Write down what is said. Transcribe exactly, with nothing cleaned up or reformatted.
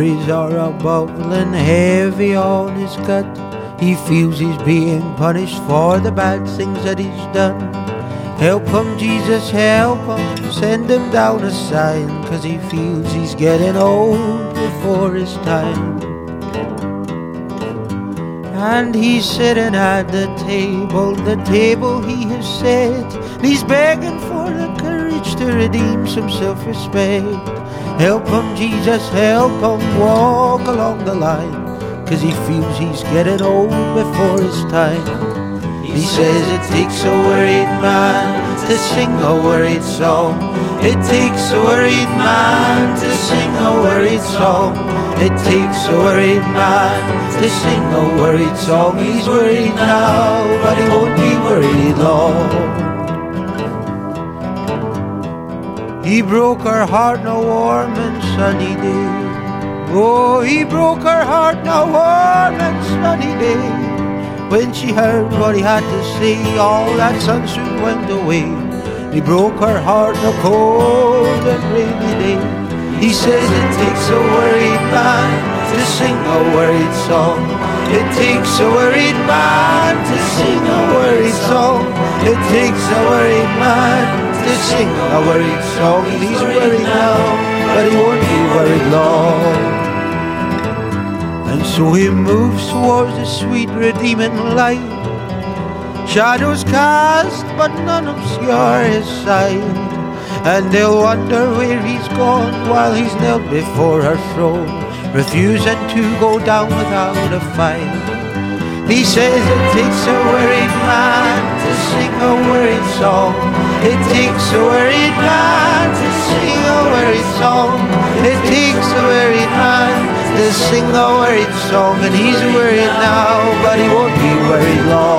worries are a bubbling heavy on his gut. He feels he's being punished for the bad things that he's done. Help him, Jesus, help him. Send him down a sign, 'cause he feels he's getting old before his time. And he's sitting at the table, the table he has set. He's begging for the courage to redeem some self-respect. Help him, Jesus, help him walk along the line, 'cause he feels he's getting old before his time. He says it takes a worried man to sing a worried song. It takes a worried man to sing a worried song. It takes a worried man to sing a worried song. He's worried now, but he won't be worried long. He broke her heart on a warm and sunny day. Oh, he broke her heart on a warm and sunny day. When she heard what he had to say, all that sun soon went away. He broke her heart on a cold and rainy day. He says it takes a worried man to sing a worried song. It takes a worried man to sing a worried song. It takes a worried man to sing a worried song. He's worried now, but he won't be worried long. And so he moves towards the sweet redeeming light. Shadows cast, but none obscure his sight. And they'll wonder where he's gone while he's knelt before her throne, refusing to go down without a fight. He says it takes a worried man to sing a worried song. It takes a worried man to sing a worried song. It takes a worried man to sing a worried song. And he's worried now, but he won't be worried long.